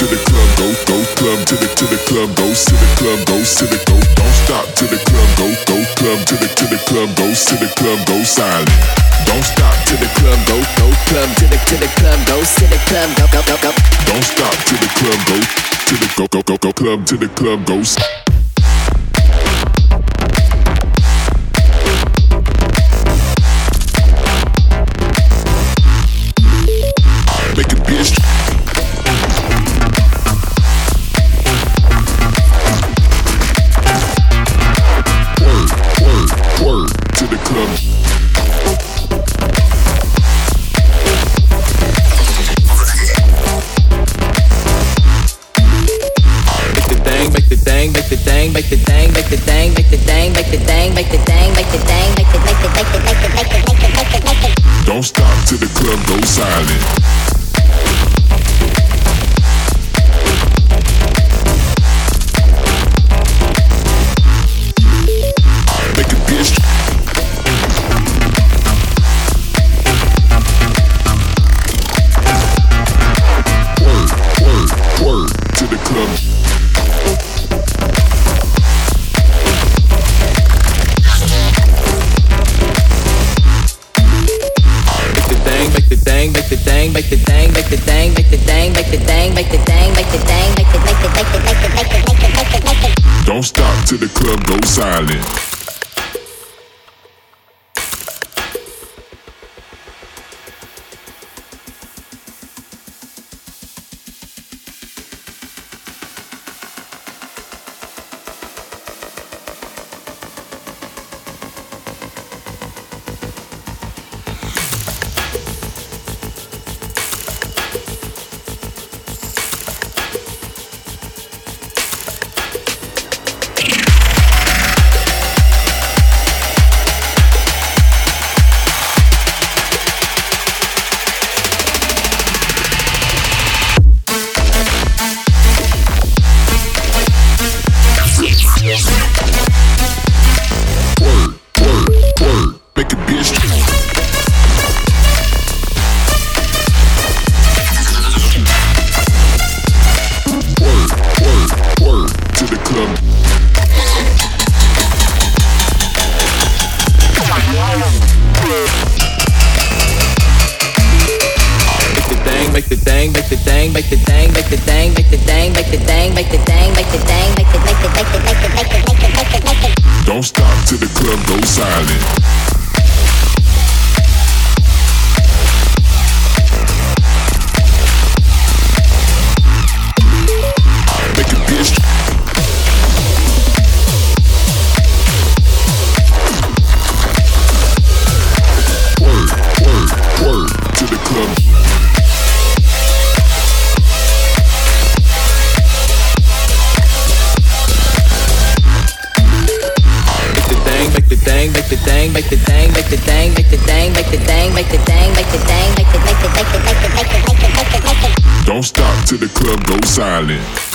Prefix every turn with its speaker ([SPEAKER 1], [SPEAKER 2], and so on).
[SPEAKER 1] to the club, go club to the club, go to the club, go to the go. Don't stop to the club, go club to the club, go to the club, go silent. Don't stop to the club, go club to the club, go to the club, go. Don't stop to the club, go to the go club to the club, go. Make a bitch. Word to the club. Make the thing, make the thing, make the thing, make the thing, make the thing, make the thing, make the thing, make the thing, make the thing. Don't stop till the club goes silent. Make a bitch. Word to the club. Make the thing, make the thing, make the thing, make the thing, make the thing, make the thing, make the thing, make the thing, make the thing. Don't stop till the club goes silent. Make a bitch. Word to the club. Make the thing, make the thing, make the thing, make the thing, make the thing, make the thing, make the thing, make the thing, make the thing. Don't stop till the club goes silent. Make a bitch. Word to the club. Make the thing, make the thing, make the thing, make the thing, make the thing, make the thing, make the thing, make the thing, make the thing, make the. Don't stop till the club goes silent.